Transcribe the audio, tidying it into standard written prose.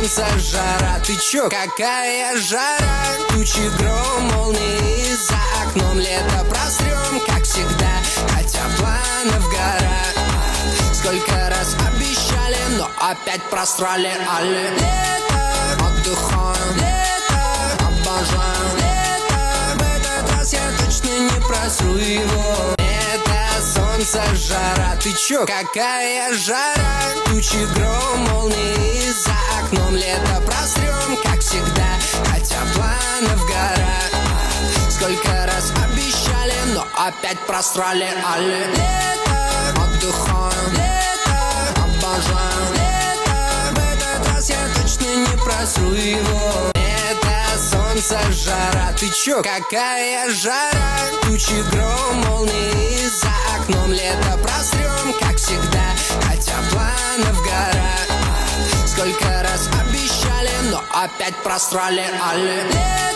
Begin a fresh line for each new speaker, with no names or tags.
солнце, жара. Ты чё, какая жара? Тучи, гром, молнии, за окном лето просрём, как всегда, хотя планов гора. Сколько раз обещали, но опять просрали. Алле, лето, отдыхаем, лето, обожаем, лето. В этот раз я точно не просру его. Солнце, жара, ты чё, какая жара? Тучи, гром, молнии, за окном лето просрём, как всегда, хотя планов гора. Сколько раз обещали, но опять просрали. Алле, лето, отдыхаем, лето, обожаем, лето. В этот раз я точно не просру его. Солнце, жара, ты чё, какая жара? Тучи, гром, молнии, за окном лето просрём, как всегда, хотя планов гора. Сколько раз обещали, но опять просрали. Алле, лето.